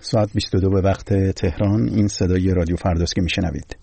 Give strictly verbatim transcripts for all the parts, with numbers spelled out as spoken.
ساعت بیست و دو به وقت تهران. این صدای رادیو فرداست که میشنوید.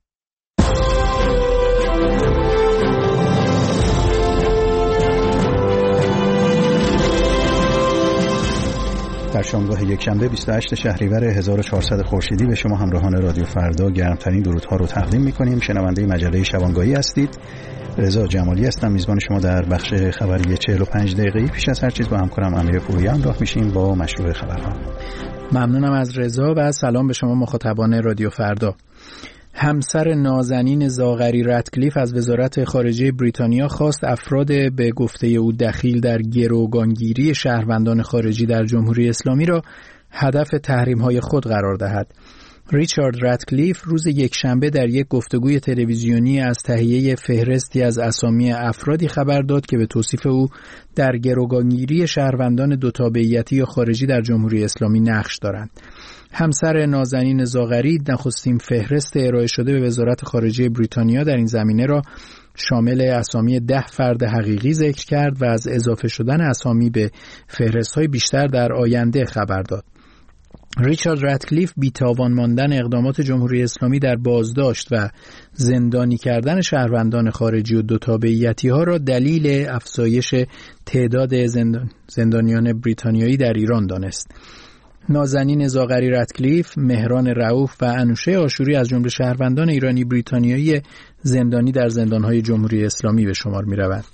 در شامگاه یک شنبه بیست و هشتم شهریور هزار و چهارصد خورشیدی به شما همراهان رادیو فردا گرمترین درودها رو تقدیم می‌کنیم. شنونده مجله شبانگاهی هستید. رضا جمالی هستم، میزبان شما در بخش خبری چهل و پنج دقیقه‌ای. پیش از هر چیز با همکارم امیر پوریان راه میشیم با مشروع خبرها. ممنونم از رضا و سلام به شما مخاطبان رادیو فردا. همسر نازنین زاغری رتکلیف از وزارت خارجه بریتانیا خواست افراد به گفته او دخیل در گروگانگیری شهروندان خارجی در جمهوری اسلامی را هدف تحریم‌های خود قرار دهد. ریچارد رتکلیف روز یکشنبه در یک گفتگوی تلویزیونی از تهیه فهرستی از اسامی افرادی خبر داد که به توصیف او در گروگانگیری شهروندان دو تابعیتی یا خارجی در جمهوری اسلامی نقش دارند. همسر نازنین زاغری نخستین فهرست ارائه شده به وزارت خارجه بریتانیا در این زمینه را شامل اسامی ده فرد حقیقی ذکر کرد و از اضافه شدن اسامی به فهرست‌های بیشتر در آینده خبر داد. ریچارد رتکلیف بی‌تاوان ماندن اقدامات جمهوری اسلامی در بازداشت و زندانی کردن شهروندان خارجی و دو تابعیتی‌ها را دلیل افزایش تعداد زندان... زندانیان بریتانیایی در ایران دانست. نازنین زاغری رتکلیف، مهران رؤوف و انوشه آشوری از جمله شهروندان ایرانی بریتانیایی زندانی در زندان‌های جمهوری اسلامی به شمار می‌روند.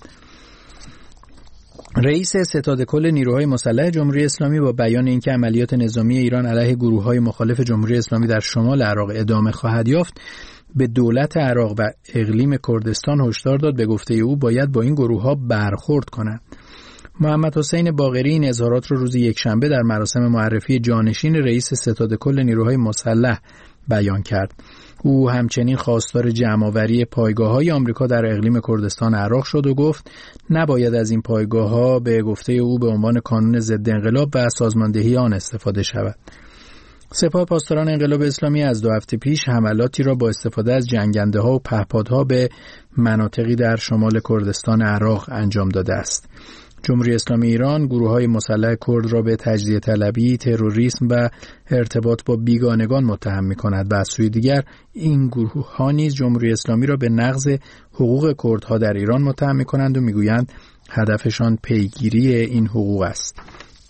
رئیس ستاد کل نیروهای مسلح جمهوری اسلامی با بیان اینکه عملیات نظامی ایران علیه گروه‌های مخالف جمهوری اسلامی در شمال عراق ادامه خواهد یافت، به دولت عراق و اقلیم کردستان هشدار داد. به گفته او باید با این گروه‌ها برخورد کنند. محمد حسین باقری این اظهارات را روز یکشنبه در مراسم معرفی جانشین رئیس ستاد کل نیروهای مسلح بیان کرد. او همچنین خواستار جمع‌آوری پایگاه‌های آمریکا در اقلیم کردستان عراق شد و گفت نباید از این پایگاه‌ها به گفته او به عنوان کانون ضد انقلاب و سازماندهی آن استفاده شود. سپاه پاسداران انقلاب اسلامی از دو هفته پیش حملاتی را با استفاده از جنگنده‌ها و پهپادها به مناطقی در شمال کردستان عراق انجام داده است. جمهوری اسلامی ایران گروه‌های مسلح کرد را به تجزیه طلبی، تروریسم و ارتباط با بیگانگان متهم می‌کند و از سوی دیگر این گروه‌ها نیز جمهوری اسلامی را به نقض حقوق کردها در ایران متهم می‌کنند و می‌گویند هدفشان پیگیری این حقوق است.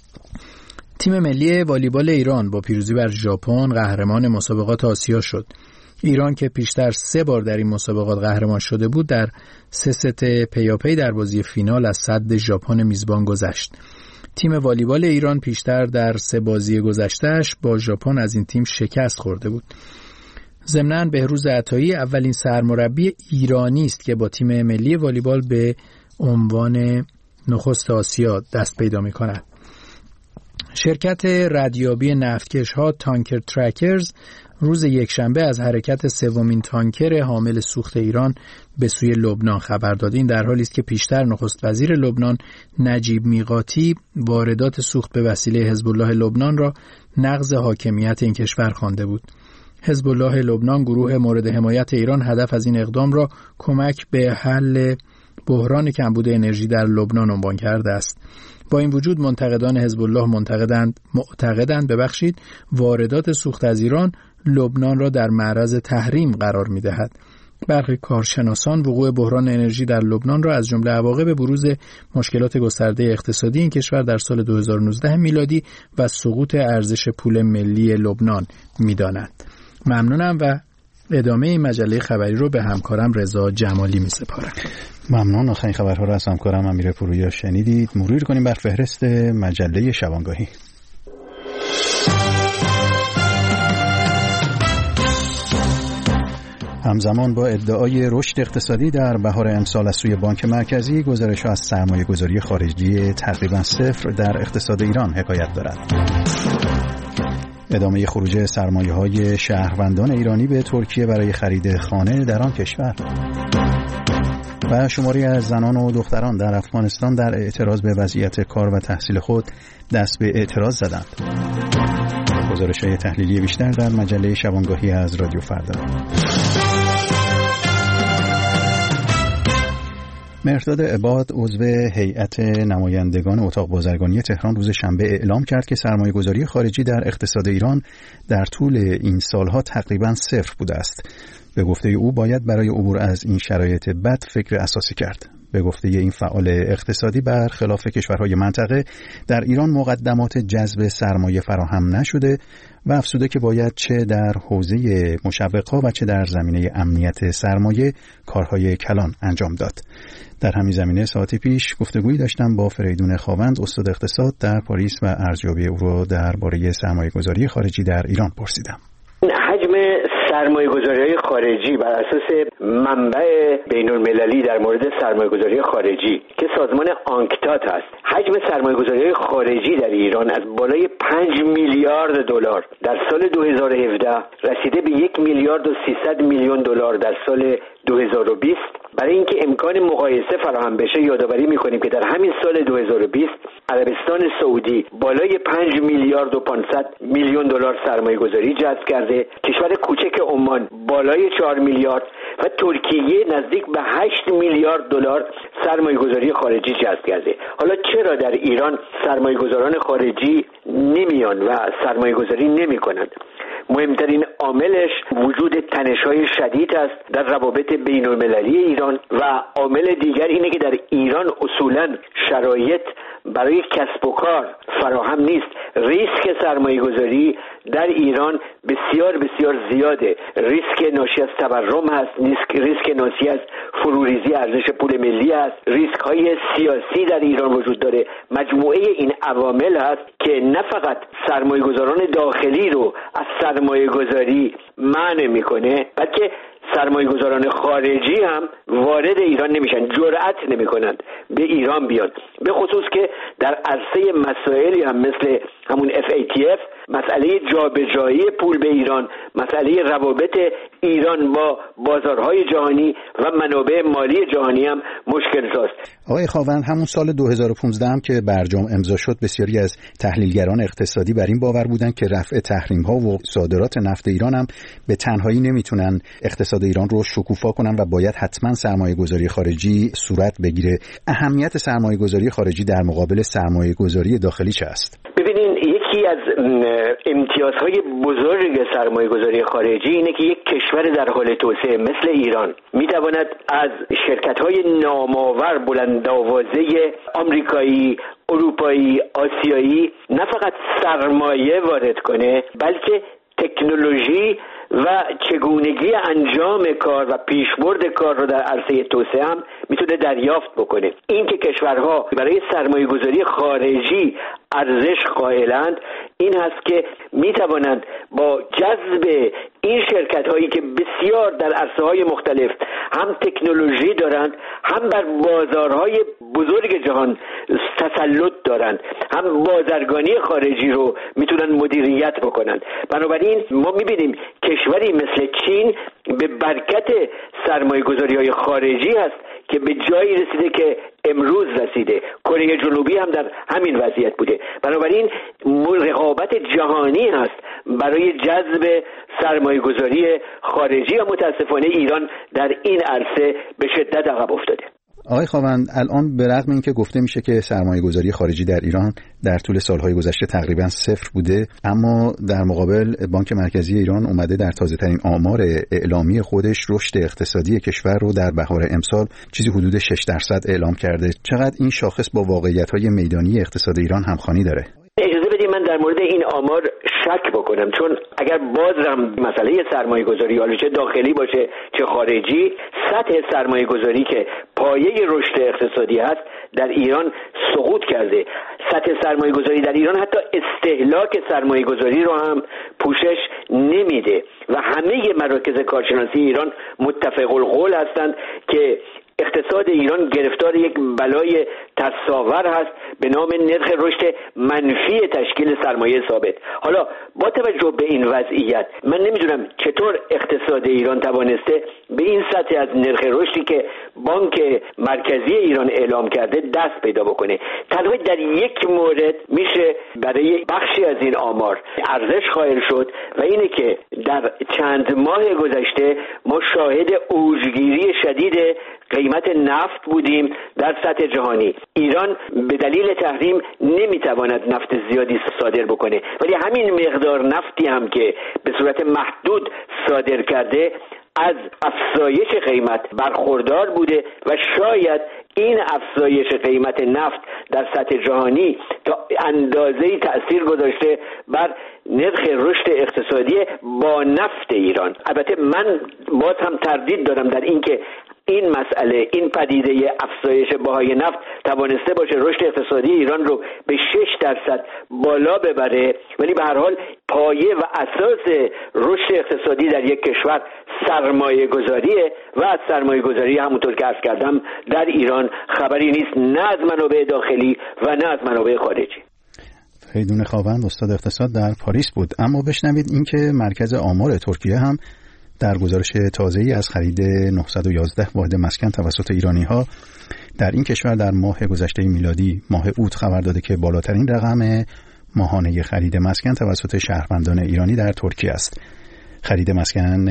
تیم ملی والیبال ایران با پیروزی بر ژاپن قهرمان مسابقات آسیا شد. ایران که پیشتر سه بار در این مسابقات قهرمان شده بود، در سه ست پیاپی در بازی فینال از سد ژاپن میزبان گذشت. تیم والیبال ایران پیشتر در سه بازی گذشته‌اش با ژاپن از این تیم شکست خورده بود. ضمناً بهروز عطایی اولین سرمربی ایرانی است که با تیم ملی والیبال به عنوان نخست آسیا دست پیدا می‌کند. شرکت ردیابی نفتکش‌ها تانکر ترکرز روز یکشنبه از حرکت سومین تانکر حامل سوخت ایران به سوی لبنان خبر داد. این در حالی است که پیشتر نخست وزیر لبنان نجیب میقاتی واردات سوخت به وسیله حزب الله لبنان را نقض حاکمیت این کشور خوانده بود. حزب الله لبنان، گروه مورد حمایت ایران، هدف از این اقدام را کمک به حل بحران کمبود انرژی در لبنان عنوان کرده است. با این وجود منتقدان حزب الله معتقدند معتقدند ببخشید واردات سوخت از ایران لبنان را در معرض تحریم قرار می‌دهد. برخی کارشناسان وقوع بحران انرژی در لبنان را از جمله عواقب بروز مشکلات گسترده اقتصادی این کشور در سال دو هزار و نوزده میلادی و سقوط ارزش پول ملی لبنان می‌دانند. ممنونم و ادامه این مجله خبری رو به همکارم رضا جمالی می‌سپارم. ممنون. آخرین خبرها رو از همکارم امیر پوریان شنیدید. مرور کنیم بر فهرست مجله شبانگاهی. همزمان با ادعای رشد اقتصادی در بهار امسال از سوی بانک مرکزی، گزارش‌ها از سرمایه‌گذاری خارجی تقریباً صفر در اقتصاد ایران حکایت دارد. ادامه خروج سرمایه‌های شهروندان ایرانی به ترکیه برای خرید خانه در آن کشور و شماری از زنان و دختران در افغانستان در اعتراض به وضعیت کار و تحصیل خود دست به اعتراض زدند. گزارش‌های تحلیلی بیشتر در مجله شبانگاهی از رادیو فردا. مهرداد عباد عضو هیئت نمایندگان اتاق بازرگانی تهران روز شنبه اعلام کرد که سرمایه‌گذاری خارجی در اقتصاد ایران در طول این سالها تقریباً صفر بوده است. به گفته او باید برای عبور از این شرایط بد فکر اساسی کرد. به گفته این فعال اقتصادی برخلاف کشورهای منطقه در ایران مقدمات جذب سرمایه فراهم نشده و افزوده که باید چه در حوزه مشوق‌ها و چه در زمینه امنیت سرمایه کارهای کلان انجام داد. در همین زمینه ساعتی پیش گفتگویی داشتم با فریدون خاوند استاد اقتصاد در پاریس و ارزیابی او را درباره سرمایه‌گذاری خارجی در ایران پرسیدم. حجم سرمایه‌گذاری‌های خارجی بر اساس منبع بین‌المللی در مورد سرمایه‌گذاری خارجی که سازمان آنکتات است، حجم سرمایه‌گذاری‌های خارجی در ایران از بالای پنج میلیارد دلار در سال دو هزار و هفده رسیده به یک میلیارد و سیصد میلیون دلار در سال دو هزار و بیست. برای اینکه امکان مقایسه فراهم بشه یادآوری می‌کنیم که در همین سال دو هزار و بیست عربستان سعودی بالای پنج میلیارد و پانصد میلیون دلار سرمایه‌گذاری جذب کرده، کشور کوچک عمان بالای چهار میلیارد و ترکیه نزدیک به هشت میلیارد دلار سرمایه‌گذاری خارجی جذب کرده. حالا چرا در ایران سرمایه‌گذاران خارجی نمیان و سرمایه‌گذاری نمی‌کنند؟ مهمترین عاملش وجود تنش‌های شدید است در روابط بین‌المللی ایران و عامل دیگر اینه که در ایران اصولاً شرایط برای کسب و کار فراهم نیست. ریسک سرمایه‌گذاری در ایران بسیار بسیار زیاده. ریسک ناشی از تورم هست، ریسک ناشی از فروریزی ارزش پول ملی است، ریسک‌های سیاسی در ایران وجود داره. مجموعه این عوامل هست که نه فقط سرمایه‌گذاران داخلی رو از سرمایه‌گذاری منع می‌کنه، بلکه سرمایه‌گذاران خارجی هم وارد ایران نمیشن، جرأت نمی‌کنند به ایران بیان، به خصوص که در عرصه مسائلی هم مثل همون اف ای تی اف، مسئله جابجایی پول به ایران، مسئله روابط ایران با بازارهای جهانی و منابع مالی جهانی هم مشکل زاست. آقای خاوند، همون سال دو هزار و پانزده هم که برجام امضا شد بسیاری از تحلیلگران اقتصادی بر این باور بودند که رفع تحریم‌ها و صادرات نفت ایران هم به تنهایی نمیتونن اقتصاد ایران رو شکوفا کنن و باید حتما سرمایه‌گذاری خارجی صورت بگیره. اهمیت سرمایه‌گذاری خارجی در مقابل سرمایه‌گذاری داخلی چه است؟ ببینین، یکی از امتیازهای بزرگ سرمایه‌گذاری خارجی اینه که یک کشور در حال توسعه مثل ایران میتواند از شرکت‌های نامآور بلندآوازه آمریکایی، اروپایی، آسیایی نه فقط سرمایه وارد کنه، بلکه تکنولوژی و چگونگی انجام کار و پیشبرد کار رو در عرصه توسعه هم میتونه دریافت بکنه. این که کشورها برای سرمایه‌گذاری خارجی ارزش قائلند این هست که میتوانند با جذب این شرکت هایی که بسیار در عرصه های مختلف هم تکنولوژی دارند، هم بر بازارهای بزرگ جهان تسلط دارند، هم بازرگانی خارجی رو میتونن مدیریت بکنند. بنابراین ما میبینیم کشوری مثل چین به برکت سرمایه‌گذاری های خارجی هست که به جایی رسیده که امروز رسیده. کره جنوبی هم در همین وضعیت بوده. بنابراین رقابت جهانی هست برای جذب سرمایه‌گذاری خارجی و متاسفانه ایران در این عرصه به شدت عقب افتاده. آقای خاوند، الان به رغم اینکه گفته میشه که سرمایه‌گذاری خارجی در ایران در طول سالهای گذشته تقریبا صفر بوده، اما در مقابل بانک مرکزی ایران اومده در تازه‌ترین آمار اعلامی خودش رشد اقتصادی کشور رو در بهار امسال چیزی حدود شش درصد اعلام کرده. چقدر این شاخص با واقعیت‌های میدانی اقتصاد ایران همخوانی داره؟ اجازه بدید من در مورد این آمار شک بکنم، چون اگر بازم مسئله سرمایه گذاری حالا چه داخلی باشه چه خارجی، سطح سرمایه گذاری که پایه رشد اقتصادی هست در ایران سقوط کرده. سطح سرمایه گذاری در ایران حتی استهلاک سرمایه گذاری رو هم پوشش نمیده و همه مراکز کارشناسی ایران متفق القول هستند که اقتصاد ایران گرفتار یک بلای تصاور هست به نام نرخ رشد منفی تشکیل سرمایه ثابت. حالا با توجه به این وضعیت من نمیدونم چطور اقتصاد ایران توانسته به این سطح از نرخ رشدی که بانک مرکزی ایران اعلام کرده دست پیدا بکنه. تنها در یک مورد میشه برای بخشی از این آمار ارزش قائل شد و اینه که در چند ماه گذشته ما شاهد اوجگیری شدید قیمت نفت بودیم در سطح جهانی. ایران به دلیل تحریم نمیتواند نفت زیادی صادر بکنه، ولی همین مقدار نفتی هم که به صورت محدود صادر کرده از افزایش قیمت برخوردار بوده و شاید این افزایش قیمت نفت در سطح جهانی تا اندازه‌ای تأثیر گذاشته بر نرخ رشد اقتصادی با نفت ایران. البته من باز هم تردید دارم در این که این مسئله، این پدیده افزایش بهای نفت توانسته باشه رشد اقتصادی ایران رو به شش درصد بالا ببره، ولی به هر حال پایه و اساس رشد اقتصادی در یک کشور سرمایه گذاریه و از سرمایه گذاری همونطور که عرض کردم در ایران خبری نیست، نه از منابع داخلی و نه از منابع خارجی. فریدون خاوند استاد اقتصاد در پاریس بود. اما بشنوید اینکه مرکز آمار ترکیه هم در گزارش تازه‌ای از خرید نهصد و یازده واحد مسکن توسط ایرانی‌ها در این کشور در ماه گذشته میلادی ماه اوت خبر داده که بالاترین رقم ماهانه خرید مسکن توسط شهروندان ایرانی در ترکیه است. خرید مسکن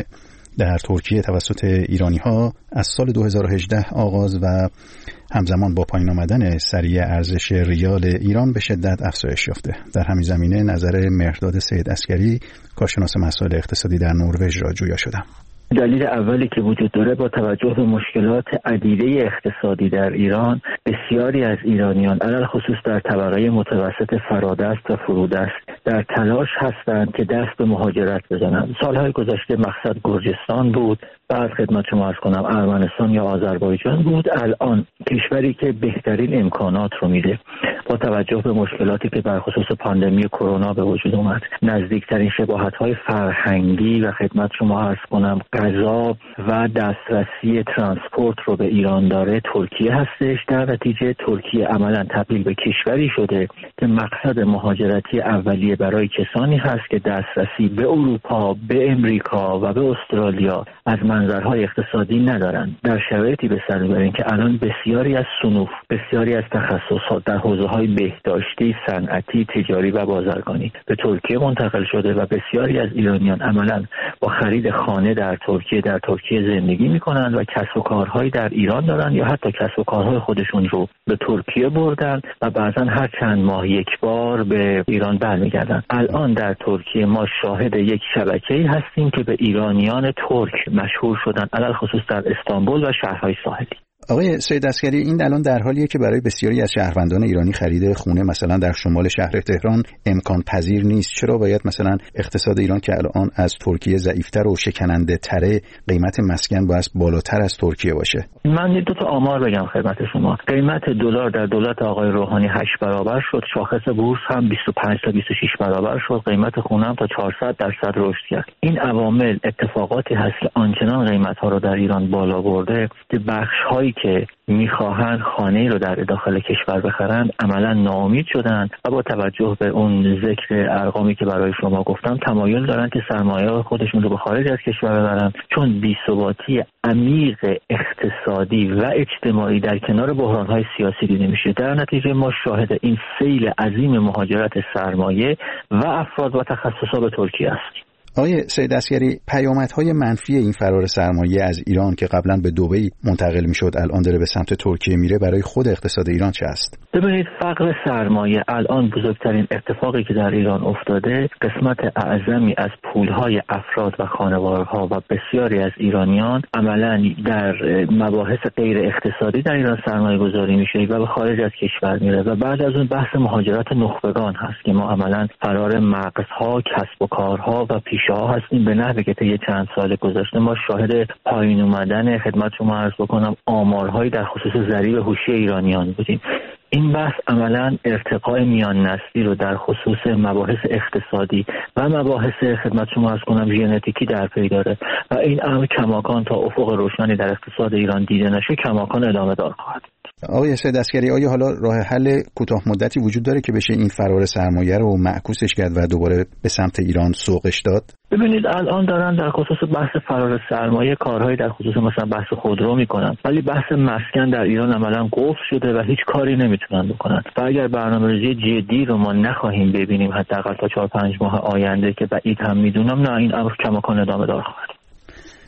در ترکیه توسط ایرانی‌ها از سال دو هزار و هجده آغاز و همزمان با پایین آمدن سریع ارزش ریال ایران به شدت افزایش یافته. در همین زمینه نظر مهرداد سید عسکری کارشناس مسائل اقتصادی در نروژ را جویا شدم. دلیل اولی که وجود داره با توجه به مشکلات عدیده اقتصادی در ایران، بسیاری از ایرانیان علل خصوص در طبقه متوسط فرادست و فرودست در تلاش هستند که دست به مهاجرت بزنند. سالهای گذشته مقصد گرجستان بود، بعد خدمت شما عرض کنم ارمنستان یا آذربایجان بود، الان کشوری که بهترین امکانات رو میده با توجه به مشکلاتی که بر خصوص پاندمی کرونا به وجود اومد، نزدیکترین شباهت‌های فرهنگی و خدمت شما عرض کنم غذا و دسترسی ترانسپورت رو به ایران داره ترکیه هستش. در نتیجه ترکیه عملاً تبدیل به کشوری شده که مقصد مهاجرتی اولیه برای کسانی هست که دسترسی به اروپا، به امریکا و به استرالیا از منظرهای اقتصادی ندارن. در شرایطی به سر میبرین که الان بسیاری از صنوف، بسیاری از تخصصات در حوزه‌های بهداشتی، صنعتی، تجاری و بازرگانی به ترکیه منتقل شده و بسیاری از ایرانیان عملاً با خرید خانه در ترکیه در ترکیه زندگی میکنن و کسب و کارهایی در ایران دارن یا حتی کسب و کارهای خودشون رو به ترکیه بردن و بعضا هر چند ماه یک بار به ایران برمیگردن. الان در ترکیه ما شاهد یک شبکه‌ای هستیم که به ایرانیان ترک مشهور شدن، علل خصوص در استانبول و شهرهای ساحلی. آقای سید عسکری، این الان در حالیه که برای بسیاری از شهروندان ایرانی خرید خونه مثلا در شمال شهر تهران امکان پذیر نیست. چرا باید مثلا اقتصاد ایران که الان از ترکیه ضعیف‌تر و شکننده تره قیمت مسکن باید بالاتر از ترکیه باشه؟ من دو تا آمار بگم خدمت شما. قیمت دلار در دولت آقای روحانی هشت برابر شد، شاخص بورس هم بیست و پنج تا بیست و شش برابر شد، قیمت خونه هم تا چهارصد درصد رشد کرد. این عوامل اتفاقاتی هست که آنچنان قیمت‌ها رو در ایران بالا برده که بخش‌هایی که میخواهند خانه رو در داخل کشور بخرند عملا ناامید شدند و با توجه به اون ذکر ارقامی که برای شما گفتم تمایل دارن که سرمایه خودشون رو به خارج از کشور ببرن، چون بی‌ثباتی عمیق اقتصادی و اجتماعی در کنار بحران‌های سیاسی دیده میشه. در نتیجه ما شاهد این سیل عظیم مهاجرت سرمایه و افراد و تخصصات به ترکیه هستیم. آقای سید عسکری، پیامدهای منفی این فرار سرمایه از ایران که قبلا به دبی منتقل میشد الان داره به سمت ترکیه میره برای خود اقتصاد ایران چه است؟ ببینید، فقر سرمایه الان بزرگترین اتفاقی که در ایران افتاده، قسمت اعظمی از پولهای افراد و خانوارها و بسیاری از ایرانیان عملا در مباحث غیر اقتصادی در ایران سرمایه گذاری میشه و به خارج از کشور میره و بعد از اون بحث مهاجرت نخبگان هست که ما عملا فرار مغزها، کسب و کارها و پیش ها هستیم به نحوی که طی چند سال گذشته ما شاهد پایین اومدن خدمت شما عرض بکنم آمارهایی در خصوص ضریب هوشی ایرانیان بودیم. این بحث عملاً ارتقاء میان نسلی رو در خصوص مباحث اقتصادی و مباحث خدمت شما عرض کنم ژنتیکی در پی داره و این امر کماکان تا افق روشنی در اقتصاد ایران دیده نشه کماکان ادامه دار خواهد. آقای سید عسکری، آیا حالا راه حل کوتاه مدتی وجود داره که بشه این فرار سرمایه رو معکوسش کرد و دوباره به سمت ایران سوقش داد؟ ببینید، الان دارن در خصوص بحث فرار سرمایه کارهایی در خصوص مثلا بحث خودرو میکنن، ولی بحث مسکن در ایران عملاً قفل شده و هیچ کاری نمیتونن بکنن. و اگر برنامه‌ریزی جدی رو ما نخواهیم ببینیم حداقل تا چهار پنج ماه آینده که بعید هم میدونم، نه این امر کماکان ادامه دار خواهد.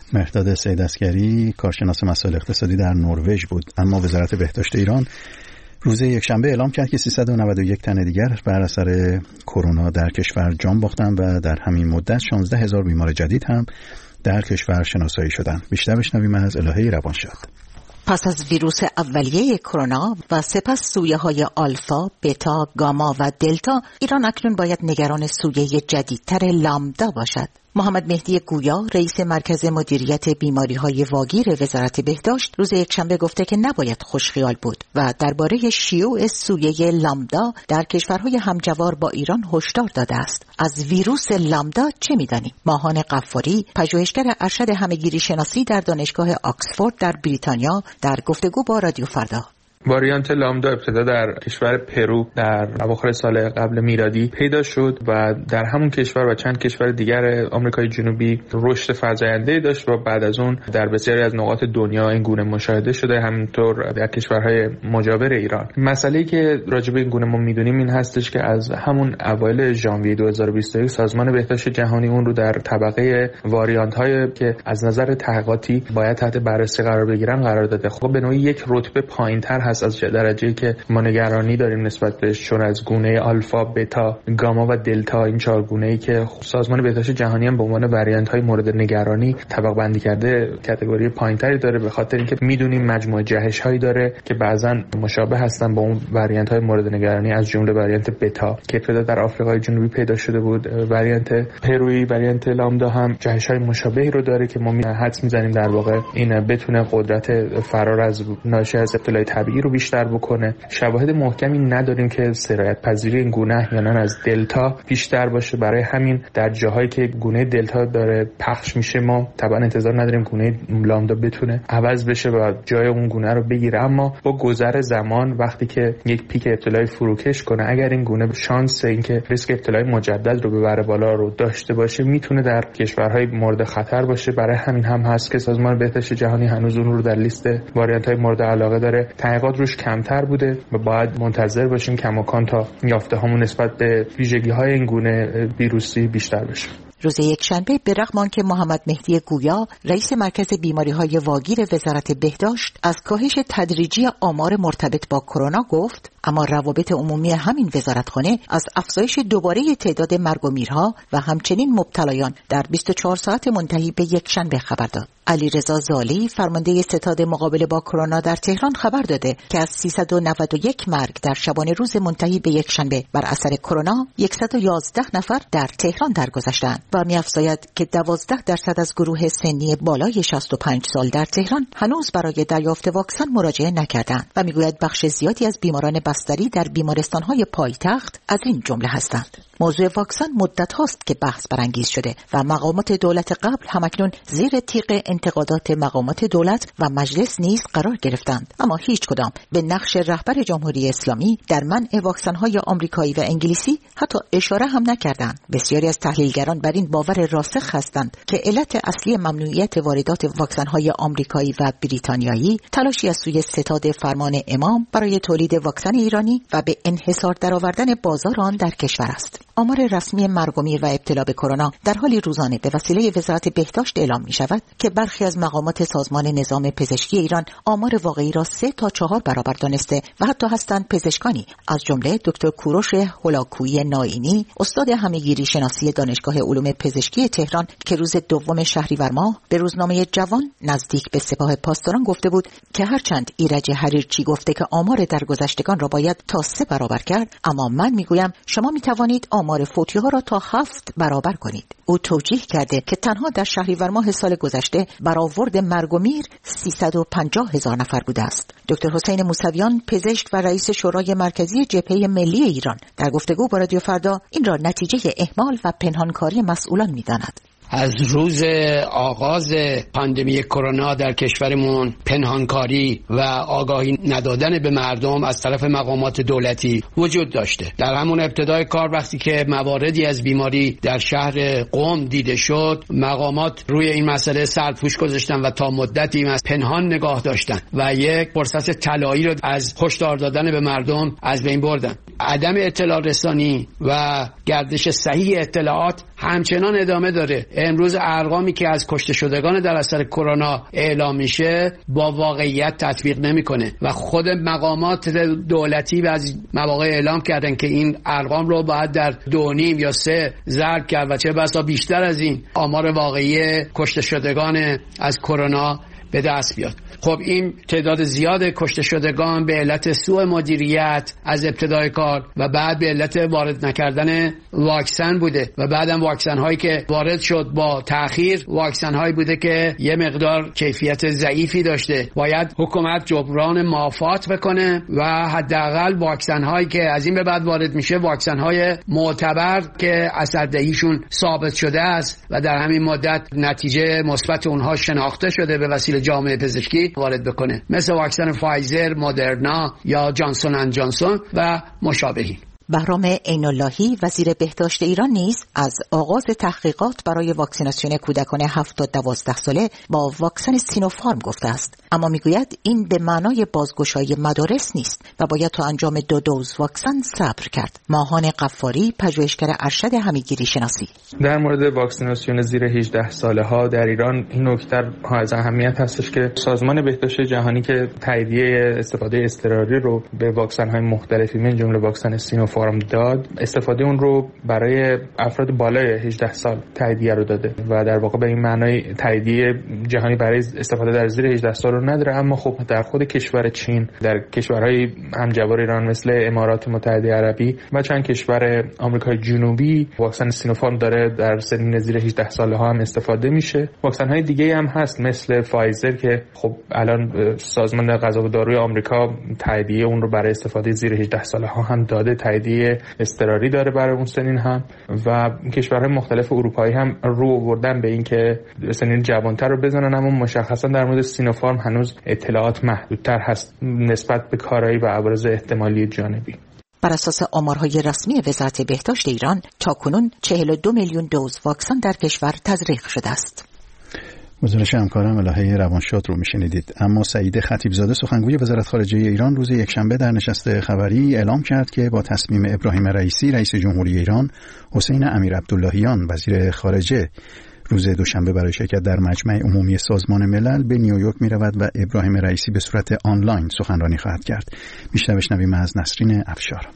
مهرداد سیدعسگری کارشناس مسائل اقتصادی در نروژ بود. اما وزارت بهداشت ایران روز یکشنبه اعلام کرد که سیصد و نود و یک تن دیگر بر اثر کرونا در کشور جان باختند و در همین مدت شانزده هزار بیمار جدید هم در کشور شناسایی شدند. بیشتر بشنویم از الهه روانشاد. پس از ویروس اولیه کرونا و سپس سویه های آلفا، بتا، گاما و دلتا، ایران اکنون باید نگران سویه جدیدتر لامدا باشد. محمد مهدی گویا رئیس مرکز مدیریت بیماری‌های واگیر وزارت بهداشت روز یکشنبه گفته که نباید خوشخیال بود و درباره شیوع سویه لامدا در کشورهای همجوار با ایران هشدار داده است. از ویروس لامدا چه می‌دانیم؟ ماهان غفاری، پژوهشگر ارشد همه‌گیری شناسی در دانشگاه آکسفورد در بریتانیا، در گفتگو با رادیو فردا واریانت لامدا ابتدا در کشور پرو در اواخر سال قبل میلادی پیدا شد و در همون کشور و چند کشور دیگر آمریکای جنوبی رشد فزاینده‌ای داشت و بعد از اون در بسیاری از نقاط دنیا این گونه مشاهده شده، همینطور در کشورهای مجاور ایران. مسئله‌ای که راجع به این گونه ما می‌دونیم این هستش که از همون اوایل ژانویه دو هزار و بیست و یک سازمان بهداشت جهانی اون رو در طبقه واریانت‌های که از نظر تحقیقاتی باید تحت بررسی قرار بگیرن قرار داده. خب به نوعی یک رتبه پایین‌تر هست از درجه‌ای که ما نگرانی داریم نسبت بهش، چون از گونه آلفا، بتا، گاما و دلتا، این چهار گونه‌ای که سازمان بهداشت جهانی هم به عنوان واریانت‌های مورد نگرانی طبقه بندی کرده کاتگوری پایین‌تری داره، به خاطر اینکه می‌دونیم مجموعه جهش‌هایی داره که بعضاً مشابه هستن با اون واریانت‌های مورد نگرانی، از جمله واریانت بتا که ابتدا در آفریقای جنوبی پیدا شده بود. واریانت پرویی، واریانت لامدا هم جهش‌های مشابهی رو داره که ما حدس می‌زنیم در واقع این بتونه قدرت فرار از ناشی از ابتلای طبیعی رو بیشتر بکنه. شواهد محکمی نداریم که سرایت پذیری این گونه احیانا از دلتا بیشتر باشه، برای همین در جاهایی که گونه دلتا داره پخش میشه ما طبعا انتظار نداریم گونه لامدا بتونه عوض بشه و جای اون گونه رو بگیره. اما با گذر زمان وقتی که یک پیک ابتلای فروکش کنه، اگر این گونه شانس اینکه ریسک ابتلای مجدد رو ببره بالا رو داشته باشه، میتونه در کشورهای مورد خطر باشه. برای همین هم هست که سازمان بهداشت جهانی هنوز اون رو در لیست واریانت‌های مورد علاقه داره. تحقیقات روش کمتر بوده و باید منتظر باشیم کماکان تا یافته هامون نسبت به ویژگی‌های این گونه ویروسی بیشتر بشه. روز یکشنبه به رغم آنکه محمد مهدی گویا رئیس مرکز بیماری‌های واگیر وزارت بهداشت از کاهش تدریجی آمار مرتبط با کرونا گفت، اما روابط عمومی همین وزارتخانه از افزایش دوباره تعداد مرگ و میرها و همچنین مبتلایان در بیست و چهار ساعت منتهی به یکشنبه خبر داد. علیرضا زالی فرمانده ستاد مقابله با کرونا در تهران خبر داده که از سیصد و نود و یک مرگ در شبانه روز منتهی به یکشنبه بر اثر کرونا، صد و یازده نفر در تهران درگذشتند و می‌افزاید که دوازده درصد از گروه سنی بالای شصت و پنج سال در تهران هنوز برای دریافت واکسن مراجعه نکردند و میگوید بخش زیادی از بیماران بستری در بیمارستان‌های پایتخت از این جمله هستند. موضوع واکسن مدت هاست که بحث برانگیز شده و مقامات دولت قبل همکنون زیر تیغ انتقادات مقامات دولت و مجلس نیز قرار گرفتند، اما هیچ کدام به نقش رهبر جمهوری اسلامی در منع واکسن‌های آمریکایی و انگلیسی حتی اشاره هم نکردند. بسیاری از تحلیلگران بر این باور راسخ هستند که علت اصلی ممنوعیت واردات واکسن‌های آمریکایی و بریتانیایی تلاشی از سوی ستاد فرمان امام برای تولید واکسن ایرانی و به انحصار درآوردن بازار آن در کشور است. آمار رسمی مرگ و میر و ابتلا به کرونا در حالی روزانه به وسیله وزارت بهداشت اعلام می شود که برخی از مقامات سازمان نظام پزشکی ایران آمار واقعی را سه تا چهار برابر دانسته و حتی هستند پزشکانی، از جمله دکتر کوروش هولاکویی نائینی، استاد همه‌گیری شناسی دانشگاه علوم پزشکی تهران، که روز دوم شهریور ماه به روزنامه جوان نزدیک به سپاه پاسداران گفته بود که هرچند ایرج حریرچی گفته که آمار درگذشتگان را باید تا سه برابر کرد، اما من میگویم شما می توانید آمار فوتی‌ها را تا هفت برابر کنید. او توجیه کرده که تنها در شهریور ماه سال گذشته برآورد مرگ و میر سیصد و پنجاه هزار نفر بوده است. دکتر حسین موسویان، پزشک و رئیس شورای مرکزی جبهه ملی ایران، در گفتگو با رادیو فردا این را نتیجه اهمال و پنهانکاری مسئولان می‌داند. از روز آغاز پاندمی کرونا در کشورمون پنهانکاری و آگاهی ندادن به مردم از طرف مقامات دولتی وجود داشته. در همون ابتدای کار وقتی که مواردی از بیماری در شهر قم دیده شد، مقامات روی این مسئله سرپوش گذاشتن و تا مدتی از پنهان نگاه داشتن و یک فرصت طلایی رو از هشدار دادن به مردم از بین بردن. عدم اطلاع رسانی و گردش صحیح اطلاعات همچنان ادامه داره. امروز ارقامی که از کشته شدگان در اثر کرونا اعلام میشه با واقعیت تطبیق نمیکنه و خود مقامات دولتی از مواقع اعلام کردن که این ارقام رو باید در دو نیم یا سه ضرب کرد و چه بسا بیشتر از این آمار واقعی کشته شدگان از کرونا به دست بیاد. خب این تعداد زیاد کشته شدگان به علت سوء مدیریت از ابتدای کار و بعد به علت وارد نکردن واکسن بوده و بعدم واکسن هایی که وارد شد با تأخیر واکسن هایی بوده که یه مقدار کیفیت ضعیفی داشته. باید حکومت جبران مافات بکنه و حداقل واکسن هایی که از این به بعد وارد میشه واکسن های معتبر که اثردهیشون ثابت شده است و در همین مدت نتیجه مثبت اونها شناخته شده به وسیله جامعه پزشکی وارد بکنه، مثل واکسن فایزر، مدرنا یا جانسون اند جانسون و مشابهی. بهرام عین‌اللهی وزیر بهداشت ایران نیز از آغاز تحقیقات برای واکسیناسیون کودکان هفت تا دوازده ساله با واکسن سینوفارم گفته است، اما میگوید این به معنای بازگشایی مدارس نیست و باید تا انجام دو دوز واکسن صبر کرد. ماهان قفاری، پژوهشگر ارشد همگیری شناسی: در مورد واکسیناسیون زیر هجده ساله ها در ایران این نکته از اهمیت هستش که سازمان بهداشت جهانی که تاییدیه استفاده اضطراری رو به واکسن های مختلفی من جمله واکسن سینوفارم فارم داد، استفاده اون رو برای افراد بالای هجده سال تاییدیه رو داده و در واقع به این معنای تاییدیه جهانی برای استفاده در زیر هجده سال رو نداره. اما خب در خود کشور چین، در کشورهای همجوار ایران مثل امارات متحده عربی و چند کشور آمریکای جنوبی واکسن سینوفارم داره در سنین زیر هجده ساله ها هم استفاده میشه. واکسن های دیگه هم هست مثل فایزر که خب الان سازمان غذا و داروی آمریکا تاییدیه اون رو برای استفاده زیر هجده ساله ها هم داده، تاییدیه اضطراری داره برای اون سنین هم و کشورهای مختلف اروپایی هم رو آوردن به این که سنین جوانتر رو بزنن، اما مشخصا در مورد سینوفارم هنوز اطلاعات محدودتر هست نسبت به کارایی و عوارض احتمالی جانبی. بر اساس آمارهای رسمی وزارت بهداشت ایران تاکنون چهل و دو میلیون دوز واکسن در کشور تزریق شده است. گزارش همکارم الهه روانشاد رو میشنیدید. اما سعید خطیبزاده سخنگوی وزارت خارجه ایران روز یکشنبه در نشست خبری اعلام کرد که با تصمیم ابراهیم رئیسی رئیس جمهوری ایران، حسین امیرعبداللهیان وزیر خارجه روز دوشنبه برای شرکت در مجمع عمومی سازمان ملل به نیویورک می رود و ابراهیم رئیسی به صورت آنلاین سخنرانی خواهد کرد. بیشتر بشنویم از نسرین افشار.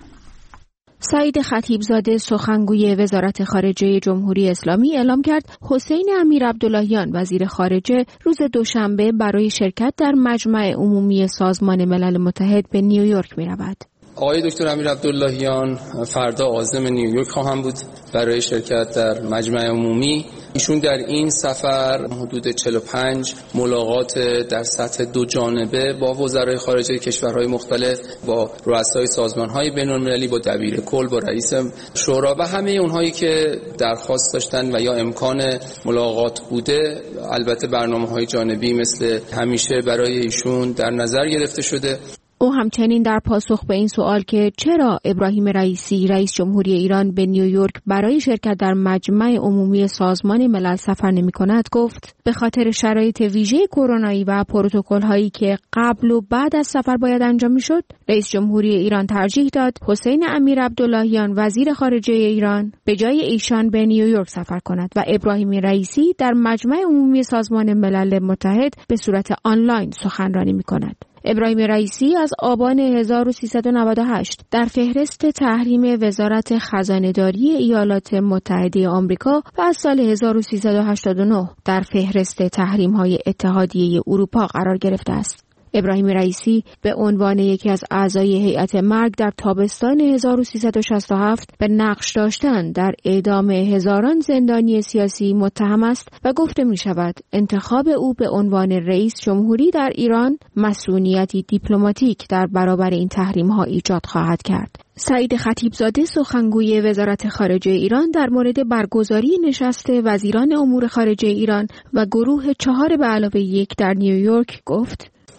سعید خطیبزاده سخنگوی وزارت خارجه جمهوری اسلامی اعلام کرد حسین امیرعبداللهیان وزیر خارجه روز دوشنبه برای شرکت در مجمع عمومی سازمان ملل متحد به نیویورک می رود. آقای دکتر امیرعبداللهیان فردا عازم نیویورک خواهم بود برای شرکت در مجمع عمومی. ایشون در این سفر حدود چهل و پنج ملاقات در سطح دو جانبه با وزرای خارجه کشورهای مختلف، با رؤسای سازمان‌های بین‌المللی، با دبیر کل، با رئیس شورا و همه اونهایی که درخواست داشتن و یا امکان ملاقات بوده، البته برنامه‌های جانبی مثل همیشه برای ایشون در نظر گرفته شده. او همچنین در پاسخ به این سوال که چرا ابراهیم رئیسی رئیس جمهوری ایران به نیویورک برای شرکت در مجمع عمومی سازمان ملل سفر نمی‌کند گفت به خاطر شرایط ویژه کرونایی و پروتکل‌هایی که قبل و بعد از سفر باید انجام می‌شد، رئیس جمهوری ایران ترجیح داد حسین امیرعبداللهیان وزیر خارجه ایران به جای ایشان به نیویورک سفر کند و ابراهیم رئیسی در مجمع عمومی سازمان ملل متحد به صورت آنلاین سخنرانی می‌کند. ابراهیم رئیسی از آبان هزار و سیصد و نود و هشت در فهرست تحریم وزارت خزانه‌داری ایالات متحده آمریکا و از سال هزار و سیصد و هشتاد و نه در فهرست تحریم‌های اتحادیه اروپا قرار گرفته است. ابراهیم رئیسی به عنوان یکی از اعضای هیئت مرگ در تابستان هزار و سیصد و شصت و هفت به نقش داشتن در اعدام هزاران زندانی سیاسی متهم است و گفته می شود انتخاب او به عنوان رئیس جمهوری در ایران مسئولیتی دیپلماتیک در برابر این تحریم ها ایجاد خواهد کرد. سعید خطیبزاده سخنگوی وزارت خارجه ایران در مورد برگزاری نشست وزیران امور خارجه ایران و گروه چهار به علاوه یک در نیویورک گفت: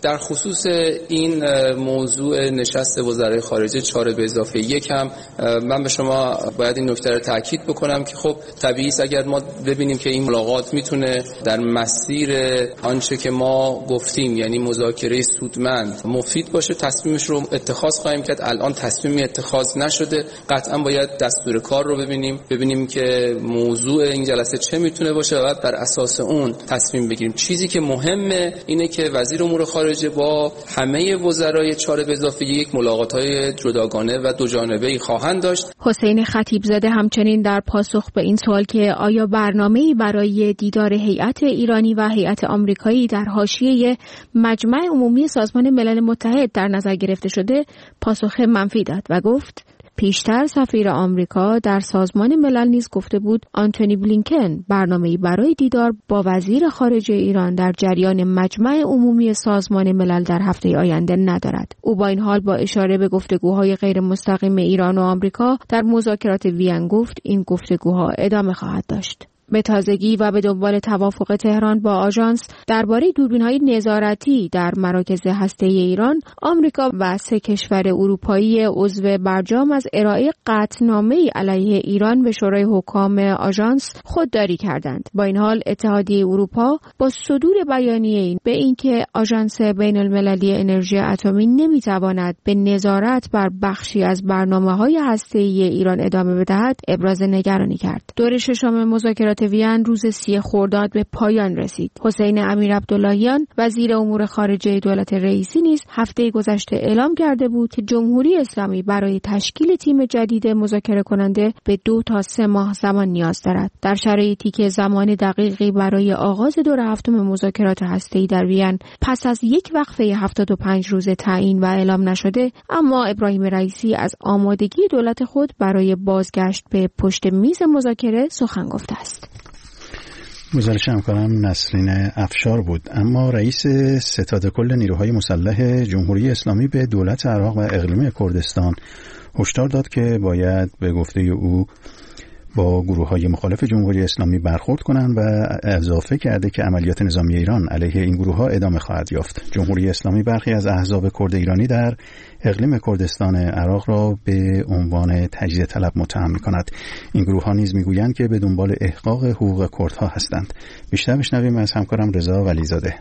در خصوص این موضوع نشست وزرای خارجه چهار به اضافه یک هم من به شما باید این نکته رو تاکید بکنم که خب طبیعی است اگر ما ببینیم که این ملاقات میتونه در مسیر آنچه که ما گفتیم یعنی مذاکره سودمند مفید باشه، تصمیمش رو اتخاذ خواهیم کرد. الان تصمیمی اتخاذ نشده، قطعا باید دستور کار رو ببینیم ببینیم که موضوع این جلسه چه میتونه باشه و بعد بر اساس اون تصمیم بگیریم. چیزی که مهمه اینه که وزیر امور خارجه با همه وزرای چهار به اضافه یک ملاقات‌های جداگانه و دو جانبه‌ای خواهند داشت. حسین خطیبزاده همچنین در پاسخ به این سوال که آیا برنامه‌ای برای دیدار هیئت ایرانی و هیئت آمریکایی در حاشیه مجمع عمومی سازمان ملل متحد در نظر گرفته شده، پاسخ منفی داد و گفت پیشتر سفیر آمریکا در سازمان ملل نیز گفته بود آنتونی بلینکن برنامه‌ای برای دیدار با وزیر خارجه ایران در جریان مجمع عمومی سازمان ملل در هفته آینده ندارد. او با این حال با اشاره به گفتگوهای غیر مستقیم ایران و آمریکا در مذاکرات وین گفت این گفتگوها ادامه خواهد داشت. به تازگی و به دنبال توافق تهران با آژانس درباره دوربین‌های نظارتی در مراکز هسته‌ای ایران، آمریکا و سه کشور اروپایی عضو برجام از ارائه قطعنامه‌ای علیه ایران به شورای حکام آژانس خودداری کردند. با این حال اتحادیه اروپا با صدور بیانیه‌ای به اینکه آژانس بین‌المللی انرژی اتمی نمی‌تواند به نظارت بر بخشی از برنامه‌های هسته‌ای ایران ادامه بدهد، ابراز نگرانی کرد. دور ششم مذاکرات وین روز سی خرداد به پایان رسید. حسین امیرعبداللهیان وزیر امور خارجه دولت رئیسی نیز هفته گذشته اعلام کرده بود که جمهوری اسلامی برای تشکیل تیم جدید مذاکره کننده به دو تا سه ماه زمان نیاز دارد. در شرایطی که زمان دقیقی برای آغاز دور هفتم مذاکرات هسته‌ای در وین پس از یک وقفه هفتاد و پنج روزه تعیین و اعلام نشده، اما ابراهیم رئیسی از آمادگی دولت خود برای بازگشت به پشت میز مذاکره سخن گفته است. گزارش همکارم نسرین افشار بود. اما رئیس ستاد کل نیروهای مسلح جمهوری اسلامی به دولت عراق و اقلیم کردستان هشدار داد که باید به گفته او با گروه‌های مخالف جمهوری اسلامی برخورد کنند و اضافه کرده که عملیات نظامی ایران علیه این گروه‌ها ادامه خواهد یافت. جمهوری اسلامی برخی از احزاب کرد ایرانی در اقلیم کردستان عراق را به عنوان تجزیه طلب متهم می‌کند. این گروه‌ها نیز می‌گویند که به دنبال احقاق حقوق کردها هستند. بیشتر بشنویم از همکارم رضا ولیزاده.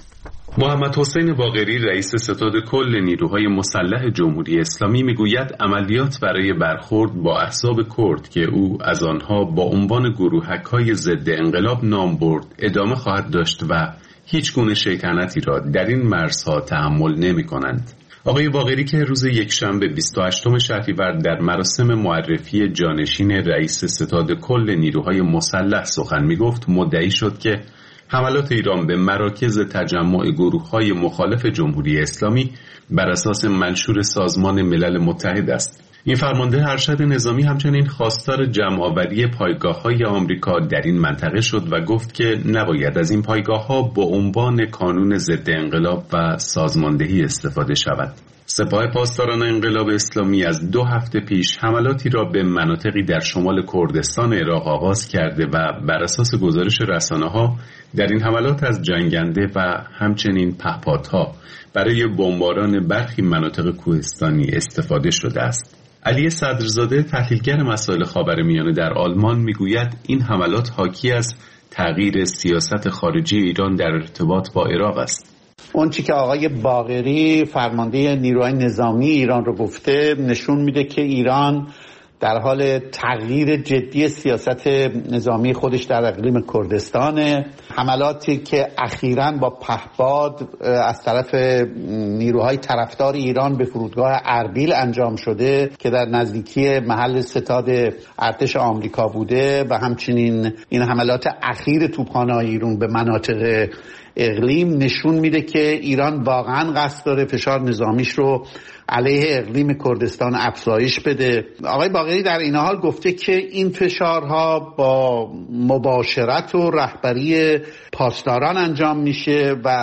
محمد حسین باقری رئیس ستاد کل نیروهای مسلح جمهوری اسلامی میگوید عملیات برای برخورد با احزاب کرد که او از آنها با عنوان گروهک‌های ضد انقلاب نام برد ادامه خواهد داشت و هیچ گونه شیطنتی را در این مرزها تحمل نمی‌کنند. آقای باقری که روز یکشنبه بیست و هشتم شهریور در مراسم معرفی جانشین رئیس ستاد کل نیروهای مسلح سخن میگفت، مدعی شد که حملات ایران به مراکز تجمع گروه‌های مخالف جمهوری اسلامی بر اساس منشور سازمان ملل متحد است. این فرمانده ارشد نظامی همچنین خواستار جمع‌آوری پایگاه‌های آمریکا در این منطقه شد و گفت که نباید از این پایگاه‌ها با عنوان کانون ضد انقلاب و سازماندهی استفاده شود. سپاه پاسداران انقلاب اسلامی از دو هفته پیش حملاتی را به مناطقی در شمال کردستان عراق آغاز کرده و بر اساس گزارش رسانه‌ها در این حملات از جنگنده و همچنین پهپادها برای بمباران برخی مناطق کوهستانی استفاده شده است. علی صدرزاده تحلیلگر مسائل خاورمیانه در آلمان میگوید این حملات حاکی از تغییر سیاست خارجی ایران در ارتباط با عراق است. اون چی که آقای باقری فرمانده نیروهای نظامی ایران رو گفته نشون میده که ایران در حال تغییر جدی سیاست نظامی خودش در اقلیم کردستانه. حملاتی که اخیراً با پهپاد از طرف نیروهای طرفدار ایران به فرودگاه اربیل انجام شده که در نزدیکی محل ستاد ارتش آمریکا بوده و همچنین این حملات اخیر توپخانه‌های ایران به مناطق اقلیم نشون میده که ایران واقعاً قصد داره فشار نظامیش رو علیه اقلیم کردستان افزایش بده. آقای باقری در این حال گفته که این فشارها با مباشرت و رهبری پاسداران انجام میشه و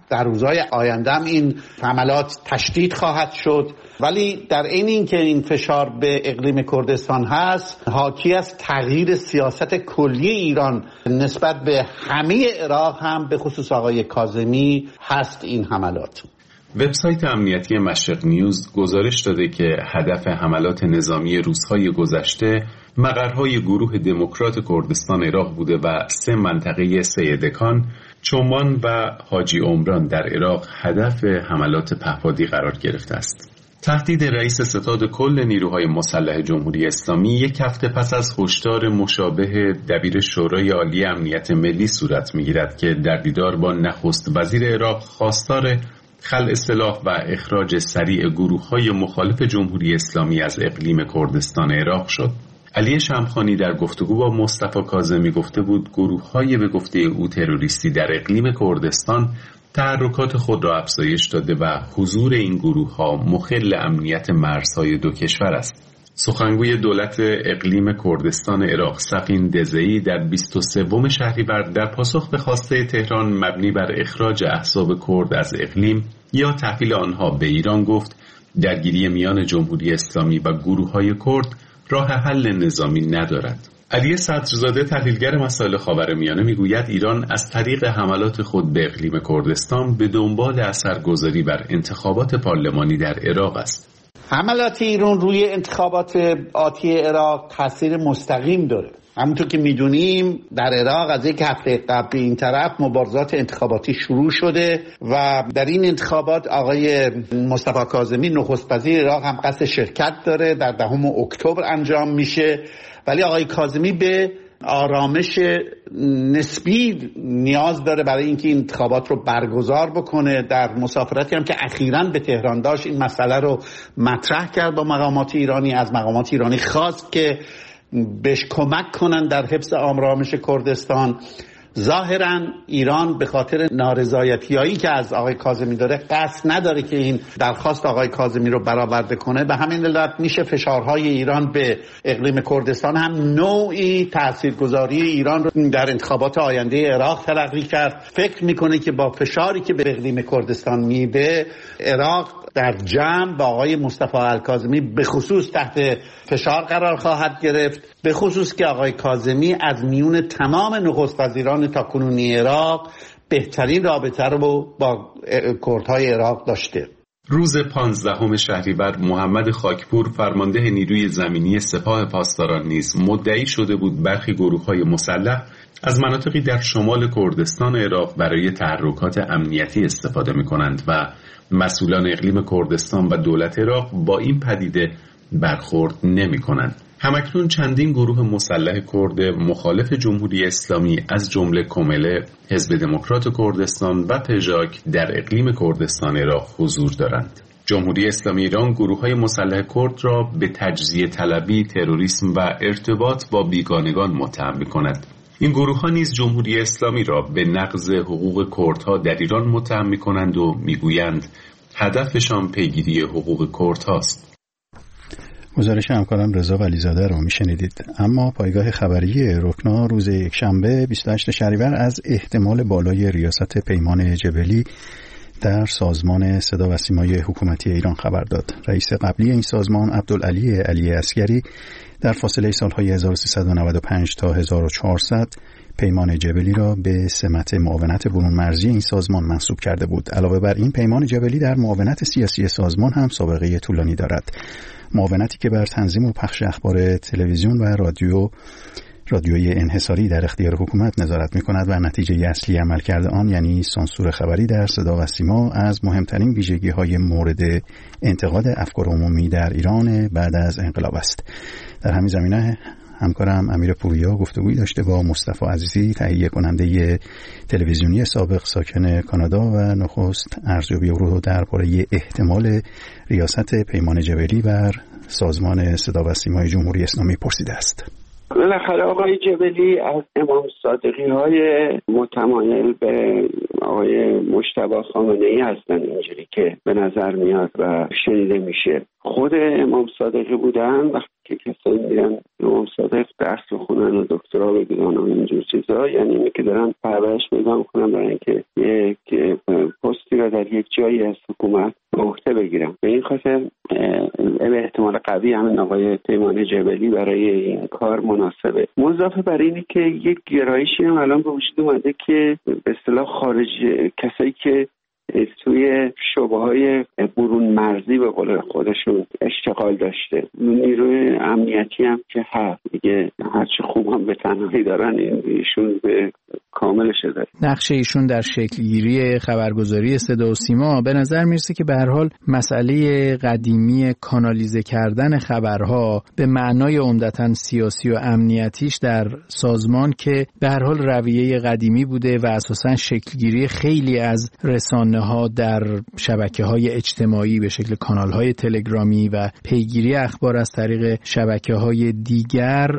در روزهای آینده هم این حملات تشدید خواهد شد. ولی در این این که این فشار به اقلیم کردستان هست، حاکی از تغییر سیاست کلی ایران نسبت به همه عراق هم به خصوص آقای کاظمی هست این حملات. وبسایت امنیتی مشرق نیوز گزارش داده که هدف حملات نظامی روزهای گذشته مقرهای گروه دموکرات کردستان عراق بوده و سه منطقه سیدکان، چومان و حاجی عمران در عراق هدف حملات پهپادی قرار گرفته است. تهدید رئیس ستاد کل نیروهای مسلح جمهوری اسلامی یک هفته پس از هشدار مشابه دبیر شورای عالی امنیت ملی صورت می‌گیرد که در دیدار با نخست وزیر عراق خواستار خلع سلاح و اخراج سریع گروه‌های مخالف جمهوری اسلامی از اقلیم کردستان عراق شد. علی شمخانی در گفتگو با مصطفی کاظمی گفته بود گروه‌های به گفته او تروریستی در اقلیم کردستان تحرکات خود را افزایش داده و حضور این گروه‌ها مخل امنیت مرزهای دو کشور است. سخنگوی دولت اقلیم کردستان عراق سفین دزئی در بیست و سوم شهریور در پاسخ به خواسته تهران مبنی بر اخراج احزاب کرد از اقلیم یا تحویل آنها به ایران گفت درگیری میان جمهوری اسلامی و گروه‌های کرد راه حل نظامی ندارد. علی صدرزاده تحلیلگر مسائل خاورمیانه میگوید ایران از طریق حملات خود به اقلیم کردستان به دنبال اثرگذاری بر انتخابات پارلمانی در عراق است. حملات ایران روی انتخابات آتی عراق تاثیر مستقیم داره. همونطور که میدونیم در عراق از یک هفته قبل این طرف مبارزات انتخاباتی شروع شده و در این انتخابات آقای مصطفی کاظمی نخست وزیر عراق هم قصد شرکت داره، در دهم اکتبر انجام میشه. ولی آقای کاظمی به آرامش نسبی نیاز داره برای اینکه این انتخابات رو برگزار بکنه. در مسافرتی هم که اخیراً به تهران داشت این مسئله رو مطرح کرد با مقامات ایرانی، از مقامات ایرانی خواست که بهش کمک کنن در حفظ آرامش کردستان. ظاهراً ایران به خاطر نارضایتیایی که از آقای کاظمی داره قصد نداره که این درخواست آقای کاظمی رو برآورده کنه. به همین علت میشه فشارهای ایران به اقلیم کردستان هم نوعی تاثیرگذاری ایران رو در انتخابات آینده عراق تلقی کرد. فکر میکنه که با فشاری که به اقلیم کردستان میده عراق در جمع با آقای مصطفی الکاظمی به خصوص تحت فشار قرار خواهد گرفت، به خصوص که آقای کاظمی از میون تمام نخست وزیران تاکنونی عراق بهترین رابطه رو با کردهای عراق داشته. روز پانزدهم شهریور محمد خاکپور فرمانده نیروی زمینی سپاه پاسداران نیز مدعی شده بود برخی گروه‌های مسلح از مناطقی در شمال کردستان عراق برای تحرکات امنیتی استفاده می‌کنند و مسئولان اقلیم کردستان و دولت عراق با این پدیده برخورد نمی‌کنند. همکنون چندین گروه مسلح کرد مخالف جمهوری اسلامی از جمله کمله، حزب دموکرات کردستان و پژاک در اقلیم کردستان عراق حضور دارند. جمهوری اسلامی ایران گروه‌های مسلح کرد را به تجزیه طلبی، تروریسم و ارتباط با بیگانگان متهم می‌کند. این گروه‌ها نیز جمهوری اسلامی را به نقض حقوق کردها در ایران متهم می‌کنند و می‌گویند هدفشان پیگیری حقوق کردهاست. گزارش همکارم رضا ولیزاده رو میشنیدید. اما پایگاه خبری رکنا روز یکشنبه بیست و هشتم شهریور از احتمال بالای ریاست پیمان جبلی در سازمان صدا و سیمای حکومتی ایران خبر داد. رئیس قبلی این سازمان عبدالعلی علی عسگری در فاصله سالهای هزار و سیصد و نود و پنج تا هزار و چهارصد پیمان جبلی را به سمت معاونت برون مرزی این سازمان منصوب کرده بود. علاوه بر این پیمان جبلی در معاونت سیاسی سازمان هم سابقه طولانی دارد. معاونتی که بر تنظیم و پخش اخبار تلویزیون و رادیو رادیوی انحصاری در اختیار حکومت نظارت می‌کند و نتیجه اصلی عملکرد آن یعنی سانسور خبری در صدا و سیما از مهمترین ویژگی‌های مورد انتقاد افکار عمومی در ایران بعد از انقلاب است. در همین زمینه همکارم امیر پوریا گفتگویی داشته با مصطفی عزیزی، تهیه کننده تلویزیونی سابق ساکن کانادا و نخست ارزیابی او رو درباره احتمال ریاست پیمان جبلی بر سازمان صدا و سیمای جمهوری اسلامی پرسیده است. بالاخره آقای جبلی از امام صادقی های متمایل به آقای مجتبی خامنه‌ای هستن، اینجوری که به نظر میاد و شنیده میشه. خود امام صادقی بودن وقتی که کسایی میرن امام صادق درس بخونن و دکترا بگیرن و اینجور چیزا، یعنی اینه که دارن پرورش پیدا میکنن برای اینکه یک پست در یک جایی از حکومت به عهده بگیرم. به این خاطر به احتمال قوی همین آقای پیمان جبلی برای این کار مناسبه. مضافه بر اینه که یک گرایشی هم الان به وجود اومده که به اصطلاح خارج کسایی که توی شعبه‌های برون مرزی به قول خودشون اشتغال داشته، نیروی امنیتی هم که هست دیگه، هرچی خوب هم به تنهایی دارن ایشون به کامل شده. نقش ایشون در شکلگیری خبرگزاری صدا و سیما به نظر میرسه که به هر حال مسئله قدیمی کانالیزه کردن خبرها به معنای عمدتاً سیاسی و امنیتیش در سازمان که به هر حال رویه قدیمی بوده و اساساً شکلگیری خیلی از رسانه ها در شبکه‌های اجتماعی به شکل کانال‌های تلگرامی و پیگیری اخبار از طریق شبکه‌های دیگر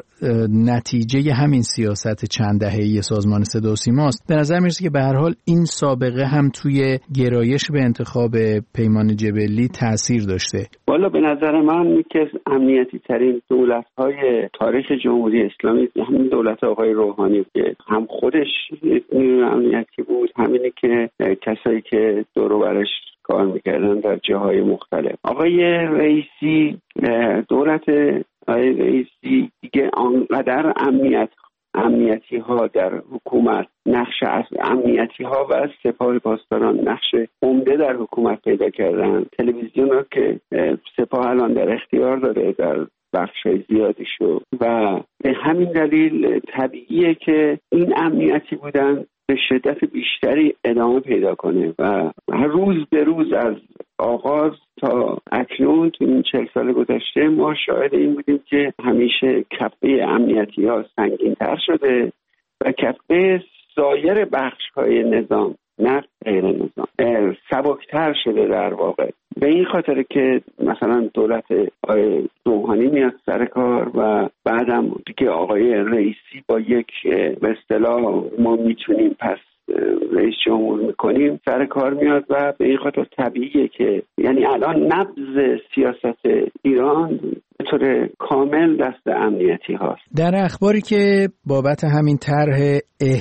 نتیجه همین سیاست چند دهه‌ای سازمان صدا و سیما است. به نظر میرسه که به هر حال این سابقه هم توی گرایش به انتخاب پیمان جبلی تأثیر داشته. والا به نظر من یکی از امنیتی ترین دولت‌های تاریخ جمهوری اسلامی همین دولت آقای روحانی که هم خودش نیروی امنیتی بود، همینی که کسایی که دور و برش کار میکردن در جاهای مختلف. آقای رئیسی، دولت آقای رئیسی دیگه آنقدر امنیت امنیتی ها در حکومت نقش امنیتی ها و سپاه پاسداران نقش عمده در حکومت پیدا کردن. تلویزیون ها که سپاه الان در اختیار داره در بخشای زیادی شد و به همین دلیل طبیعیه که این امنیتی بودن به شدت بیشتری ادامه پیدا کنه و هر روز به روز از آغاز تا اکنون تو این چهل سال گذشته ما شاهد این بودیم که همیشه کفه امنیتی ها سنگین تر شده و کفه سایر بخش های نظام نه غیر نظام سبکتر شده در واقع. به این خاطر که مثلا دولت آقای روحانی میاد سر کار و بعدم دیگه آقای رئیسی با یک به اصطلاح ما میتونیم پس رئیس جمهور میکنیم سر کار میاد و به این خاطر طبیعیه که یعنی الان نبض سیاست ایران به طور کامل دست امنیتی هاست. در اخباری که بابت همین طرح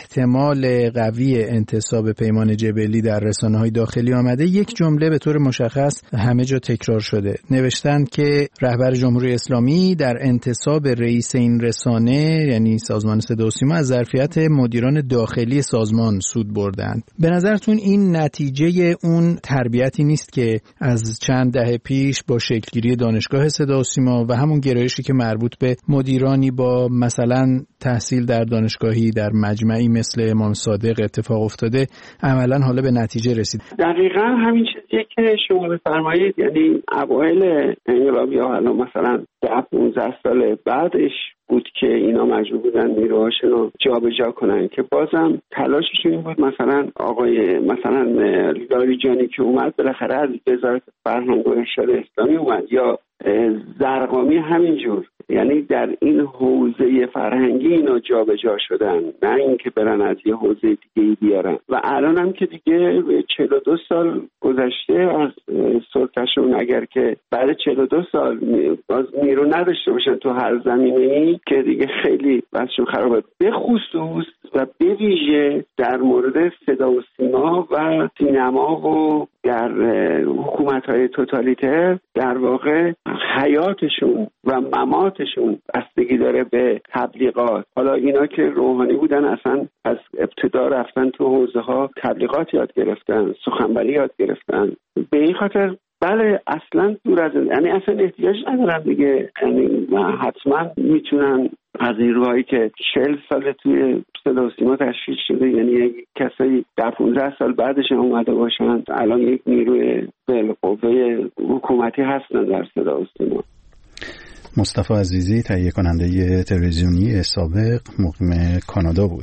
احتمال قوی انتصاب پیمان جبلی در رسانه‌های داخلی آمده، یک جمله به طور مشخص همه جا تکرار شده. نوشتند که رهبر جمهوری اسلامی در انتصاب رئیس این رسانه یعنی سازمان صدا و سیما از ظرفیت مدیران داخلی سازمان سود بردند. به نظرتون این نتیجه اون تربیتی نیست که از چند دهه پیش با شکلگیری دانشگاه صدا و سیما و همون گرایشی که مربوط به مدیرانی با مثلا تحصیل در دانشگاهی در مجمعی مثل امام صادق اتفاق افتاده عملاً حالا به نتیجه رسید؟ دقیقاً همین چیزیه که شما بفرمایید. یعنی اوایل انقلاب یا حالا مثلا ده پانزده سال بعدش بود که اینا مجبور بودن نیروهاشون رو جابجا کنن که بازم تلاششون این بود مثلا آقای مثلا لاریجانی که اومد بالاخره از وزارت فرهنگ و ارشاد اسلامی اومد یا زرقامی همینجور، یعنی در این حوزه فرهنگی اینا جابجا شدن نه اینکه برن از یه حوزه دیگه بیارن و الان هم که دیگه چهل و دو سال گذشته از سلطه‌شون، اگر که بعد چهل و دو سال باز نیرو نداشته باشن تو هر زمینه‌ای که دیگه خیلی بحثشون خرابه، به خصوص و به ویژه در مورد صدا و سیما و سینما و در حکومت‌های توتالیتر در واقع حیاتشون و مماتشون بستگی داره به تبلیغات. حالا اینا که روحانی بودن اصلا از ابتدا رفتن تو حوزه ها تبلیغات یاد گرفتن، سخنوری یاد گرفتن. به این خاطر بله اصلا دور از یعنی اصلا احتیاج ندارن دیگه، یعنی حتما میتونن از نیروهایی که چهل سال توی صدا و سیما تشکیل شده، یعنی کسایی در پانزده سال بعدش اومده باشن الان یک نیروی بالقوه حکومتی هستن در صدا و سیما. مصطفی عزیزی تهیه کننده تلویزیونی سابق مقیم کانادا بود.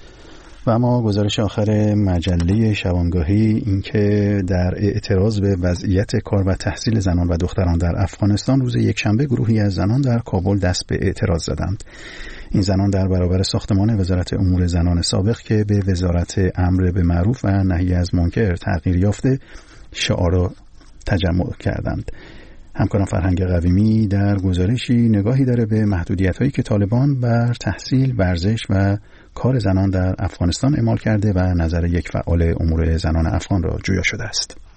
و اما گزارش آخر مجله شبانگاهی این که در اعتراض به وضعیت کار و تحصیل زنان و دختران در افغانستان روز یکشنبه گروهی از زنان در کابل دست به اعتراض زدند. این زنان در برابر ساختمان وزارت امور زنان سابق که به وزارت امر به معروف و نهی از منکر تغییر یافته شعار تجمع کردند. همکارم فرهنگ قویمی در گزارشی نگاهی داره به محدودیت‌هایی که طالبان بر تحصیل، ورزش و کار زنان در افغانستان اعمال کرده و نظر یک فعال امور زنان افغان را جویا شده است.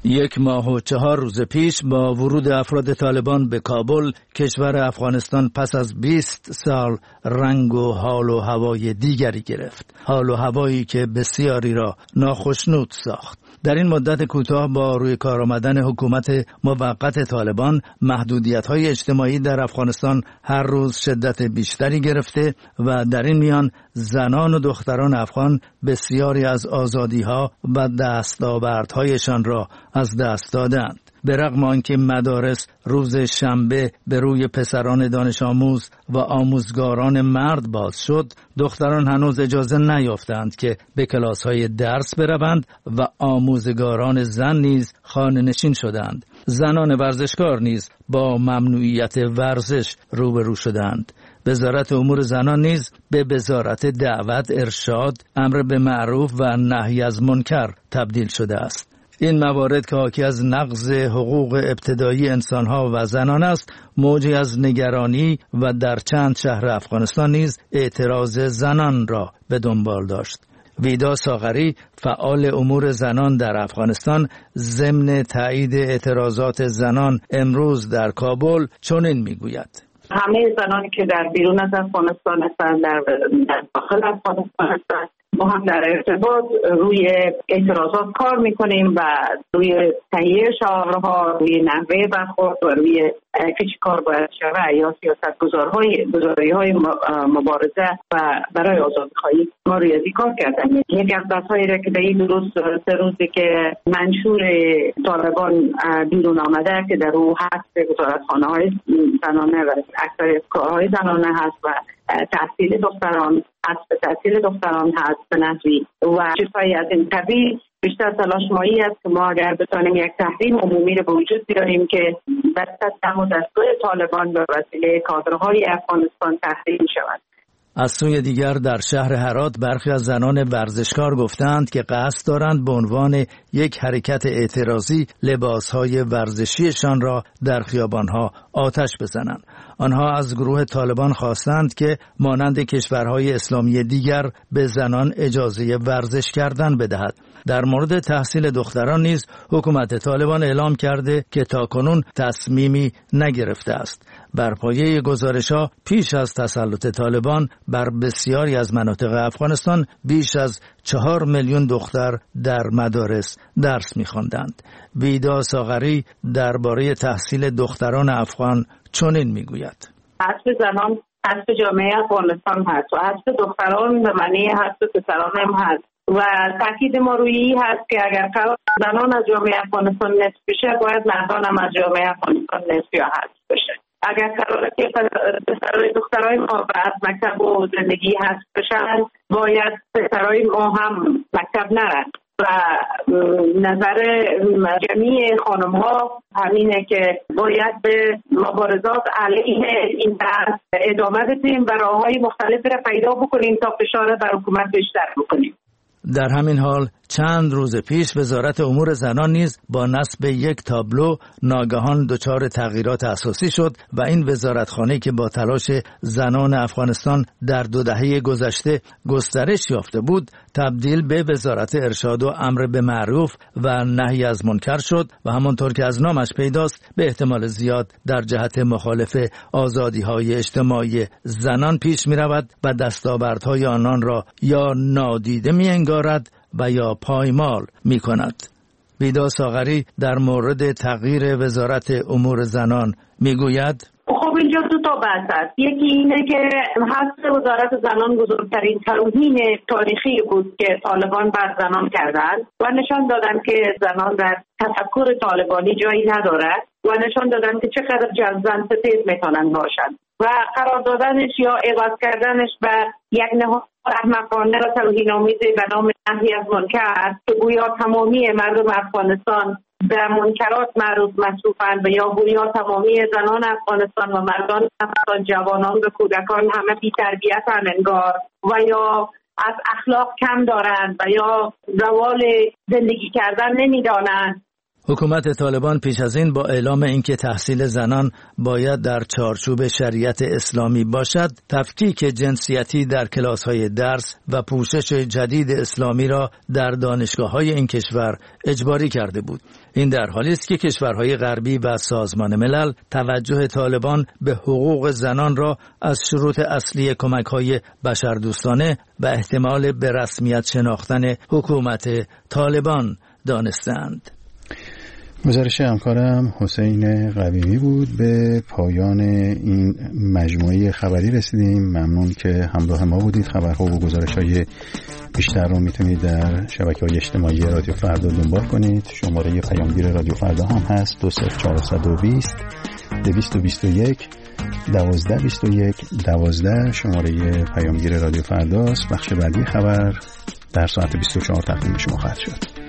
یک ماه و چهار روز پیش با ورود افراد طالبان به کابل، کشور افغانستان پس از بیست سال رنگ و حال و هوای دیگری گرفت. حال و هوایی که بسیاری را ناخشنود ساخت. در این مدت کوتاه با روی کار آمدن حکومت موقت طالبان، محدودیت‌های اجتماعی در افغانستان هر روز شدت بیشتری گرفته و در این میان زنان و دختران افغان بسیاری از آزادی‌ها و دستاوردهایشان را از دست دادند. به رغم آنکه مدارس روز شنبه به روی پسران دانش آموز و آموزگاران مرد باز شد، دختران هنوز اجازه نیافتند که به کلاس‌های درس بروند و آموزگاران زن نیز خانه نشین شدند. زنان ورزشکار نیز با ممنوعیت ورزش روبرو شدند. وزارت امور زنان نیز به وزارت دعوت، ارشاد، امر به معروف و نهی از منکر تبدیل شده است. این موارد که حاکی از نقض حقوق ابتدایی انسانها و زنان است، موجی از نگرانی و در چند شهر افغانستان نیز اعتراض زنان را به دنبال داشت. ویدا ساغری، فعال امور زنان در افغانستان، ضمن تایید اعتراضات زنان امروز در کابل چنین میگوید: همه زنانی که در بیرون از افغانستان هستند، در داخل افغانستان هستند، ما هم در ارتباط روی اعتراضات کار میکنیم و روی تهیه شعارها، روی نحوه برخورد و روی که چی کار باید شود یا سیاستگزارهای گزاریهای مبارزه و برای آزادی‌خواهی ما روی کار کردن. یک از بحث‌هایی را که به این روز سه روزی که منشور طالبان بیرون آمده که در او هست وزارتخانه‌های زنانه و اکثر کارهای زنانه هست و تحصیل دختران هست، به تحصیل دختران هست به نحوی و چیزهایی از این قبیل، بیشتر تلاش مایی است که ما اگر بتانیم یک تحریم عمومی رو به وجود بیاریم که دست دم و دستگاه طالبان به وسیله کادرهای افغانستان تحریم شود. از سوی دیگر در شهر هرات برخی از زنان ورزشکار گفتند که قصد دارند به عنوان یک حرکت اعتراضی لباسهای ورزشیشان را در خیابانها آتش بزنند. آنها از گروه طالبان خواستند که مانند کشورهای اسلامی دیگر به زنان اجازه ورزش کردن بدهد. در مورد تحصیل دختران نیز حکومت طالبان اعلام کرده که تاکنون تصمیمی نگرفته است. بر پایه گزارش‌ها پیش از تسلط طالبان بر بسیاری از مناطق افغانستان بیش از چهار میلیون دختر در مدارس درس می‌خواندند. ویدا ساغری درباره تحصیل دختران افغان چنین میگوید: حسب زنان حسب جامعه افغانستان هست و حسب دختران به معنی حسب پسران هم هست و تاکید ما روی این هست که اگر زنان از جامعه افغانستان نصف بشه، باید مردان هم از جامعه افغانستان نصف یا حذف بشه. اگر قراره که پسرای دخترای ما از مکتب و زندگی حذف بشن، باید پسرای ما هم مکتب نرن و نظر جمعی خانم ها همینه که باید به مبارزات علیه این بحث ادامه بدیم و راههای مختلفی را پیدا بکنیم تا فشار بر حکومت بیشتر بکنیم. در همین حال چند روز پیش وزارت امور زنان نیز با نصب یک تابلو ناگهان دچار تغییرات اساسی شد و این وزارتخانه که با تلاش زنان افغانستان در دو دهه گذشته گسترش یافته بود، تبدیل به وزارت ارشاد و امر به معروف و نهی از منکر شد و همانطور که از نامش پیداست به احتمال زیاد در جهت مخالف آزادی‌های اجتماعی زنان پیش می‌رود و دستاوردهای آنان را یا نادیده می‌انگارد و یا پایمال می کند. ویدا ساغری در مورد تغییر وزارت امور زنان می گوید: خب اینجا دو تا بحث است. یکی اینه که حذف وزارت زنان بزرگترین توهین تاریخی بود که طالبان بر زنان کردند و نشان دادن که زنان در تفکر طالبانی جایی ندارد و نشان دادن که چقدر زن ستیز میتونن باشند و قرار دادنش یا عوض کردنش به یک نهاد احمقانه و توهین‌آمیزی به نام نهی از منکر که گویا تمامی مردم افغانستان به منکرات معروف مصروفند و یا گویا تمامی زنان افغانستان و مردان افغانستان، جوانان و کودکان همه بی تربیتن انگار و یا از اخلاق کم دارند و یا روال زندگی کردن نمیدانند حکومت طالبان پیش از این با اعلام اینکه تحصیل زنان باید در چارچوب شریعت اسلامی باشد، تفکیک جنسیتی در کلاس‌های درس و پوشش جدید اسلامی را در دانشگاه‌های این کشور اجباری کرده بود. این در حالی است که کشورهای غربی و سازمان ملل توجه طالبان به حقوق زنان را از شروط اصلی کمک‌های بشردوستانه و احتمال به رسمیت شناختن حکومت طالبان دانستند. گزارش همکارم حسین قویمی بود. به پایان این مجموعه خبری رسیدیم. ممنون که همراه ما بودید. خبرها و گزارش‌های بیشتر رو میتونید در شبکه‌های اجتماعی رادیو فردا دنبال کنید. شماره پیامگیر رادیو فردا هم هست دو صفر چهار دو صفر دویست و بیست و یک دوازده بیست و یک دوازده. شماره پیامگیر رادیو فرداست. بخش بعدی خبر در ساعت بیست و چهار تقدیم شما خواهد شد.